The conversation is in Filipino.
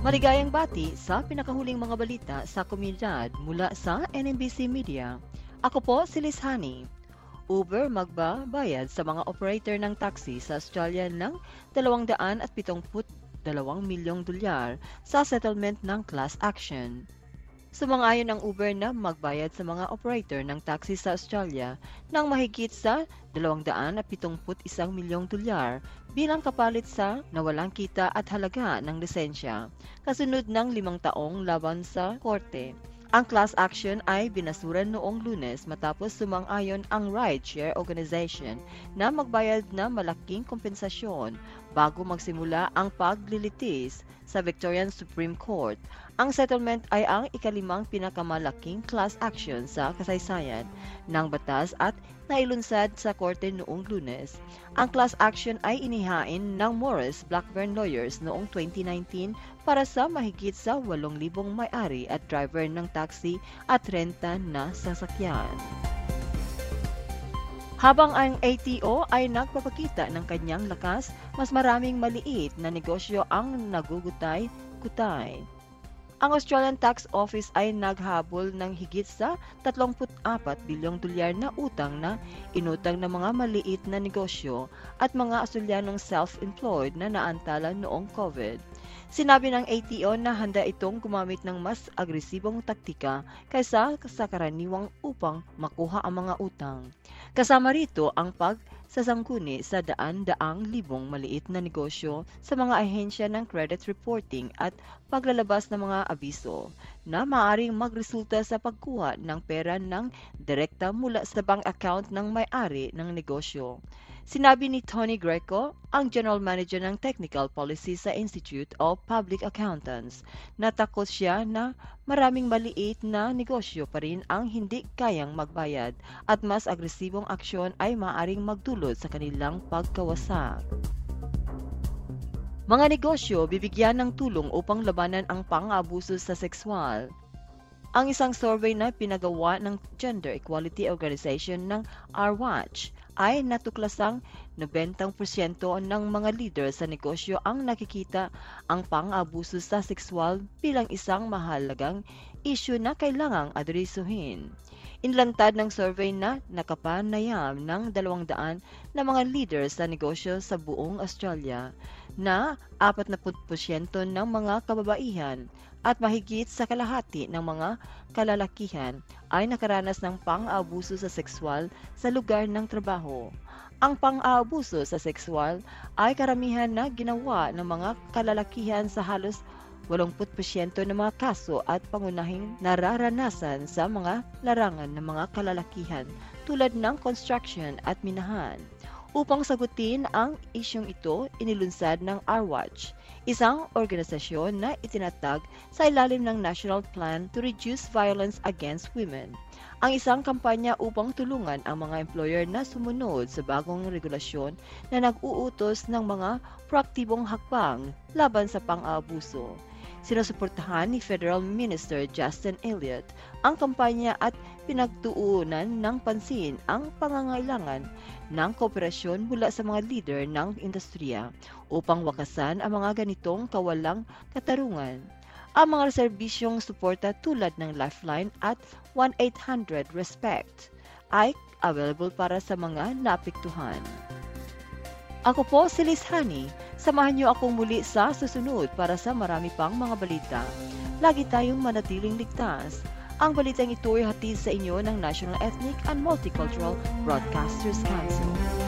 Maligayang bati sa pinakahuling mga balita sa komunidad mula sa NMBC Media. Ako po si Liz Hani. Uber magbabayad sa mga operator ng taxi sa Australia ng $272 milyong sa settlement ng class action. Sumang-ayon ang Uber na magbayad sa mga operator ng taxi sa Australia ng mahigit sa $271 milyong bilang kapalit sa nawalang kita at halaga ng lisensya, kasunod ng 5 taong laban sa korte. Ang class action ay binasuran noong Lunes matapos sumang-ayon ang rideshare organization na magbayad na malaking kompensasyon bago magsimula ang paglilitis sa Victorian Supreme Court. Ang settlement ay ang ikalimang pinakamalaking class action sa kasaysayan ng batas at nailunsad sa korte noong Lunes. Ang class action ay inihain ng Morris Blackburn Lawyers noong 2019 para sa mahigit sa 8,000 may-ari at driver ng taxi at renta na sasakyan. Habang ang ATO ay nagpapakita ng kanyang lakas, mas maraming maliit na negosyo ang nagugutay-gutay. Ang Australian Tax Office ay naghabol ng higit sa $34 bilyong na utang na inutang ng mga maliit na negosyo at mga Australianong self-employed na naantala noong COVID. Sinabi ng ATO na handa itong gumamit ng mas agresibong taktika kaysa sa karaniwang upang makuha ang mga utang. Kasama rito ang pagsasangkuni sa daan-daang libong maliit na negosyo sa mga ahensya ng credit reporting at paglalabas ng mga abiso na maaaring magresulta sa pagkuha ng pera ng direkta mula sa bank account ng may-ari ng negosyo. Sinabi ni Tony Greco, ang General Manager ng Technical Policy sa Institute of Public Accountants, na takot siya na maraming maliit na negosyo pa rin ang hindi kayang magbayad at mas agresibong aksyon ay maaaring magdulot sa kanilang pagkawasak. Mga negosyo bibigyan ng tulong upang labanan ang pang-aabuso sa sexual. Ang isang survey na pinagawa ng Gender Equality Organization ng R-Watch ay natuklasang 90% ng mga leader sa negosyo ang nakikita ang pang-aabuso sa sexual bilang isang mahalagang issue na kailangang adresuhin. Inlantad ng survey na nakapanayam ng 200 na mga leader sa negosyo sa buong Australia na 40% ng mga kababaihan at mahigit sa kalahati ng mga kalalakihan ay nakaranas ng pang-aabuso sa sexual sa lugar ng trabaho. Ang pang-aabuso sa sexual ay karamihan na ginawa ng mga kalalakihan sa halos 80% ng mga kaso at pangunahing nararanasan sa mga larangan ng mga kalalakihan tulad ng construction at minahan. Upang sagutin ang isyong ito, inilunsad ng R-Watch, isang organisasyon na itinatag sa ilalim ng National Plan to Reduce Violence Against Women, ang isang kampanya upang tulungan ang mga employer na sumunod sa bagong regulasyon na nag-uutos ng mga proaktibong hakbang laban sa pang-aabuso. Sinusuportahan ni Federal Minister Justin Elliott ang kampanya at pinagtuunan ng pansin ang pangangailangan ng kooperasyon mula sa mga leader ng industriya upang wakasan ang mga ganitong kawalang katarungan. Ang mga serbisyong suporta tulad ng Lifeline at 1-800-RESPECT ay available para sa mga naapektuhan. Ako po si Liz Hani. Samahan niyo akong muli sa susunod para sa marami pang mga balita. Lagi tayong manatiling ligtas. Ang balitang ito ay hatid sa inyo ng National Ethnic and Multicultural Broadcasters Council.